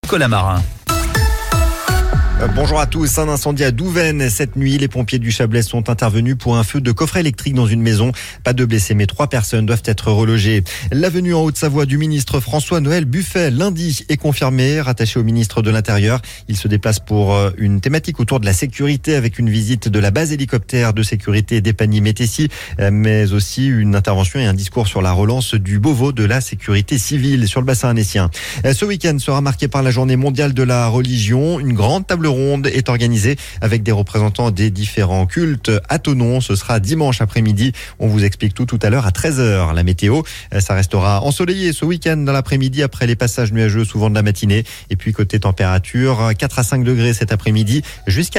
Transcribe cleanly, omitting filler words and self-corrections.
Nicolas Marin. Bonjour à tous. Un incendie à Douvaine. Cette nuit, les pompiers du Chablais sont intervenus pour un feu de coffret électrique dans une maison. Pas de blessés, mais 3 personnes doivent être relogées. La venue en Haute-Savoie du ministre François-Noël Buffet lundi est confirmée, rattaché au ministre de l'Intérieur. Il se déplace pour une thématique autour de la sécurité avec une visite de la base hélicoptère de sécurité d'Épagny-Métessy, mais aussi une intervention et un discours sur la relance du Beauvau de la sécurité civile sur le bassin annécien. Ce week-end sera marqué par la journée mondiale de la religion. Une grande table ronde est organisée avec des représentants des différents cultes à Thonon. Ce sera dimanche après-midi. On vous explique tout à l'heure à 13h. La météo, ça restera ensoleillé ce week-end dans l'après-midi après les passages nuageux souvent de la matinée. Et puis côté température, 4 à 5 degrés cet après-midi jusqu'à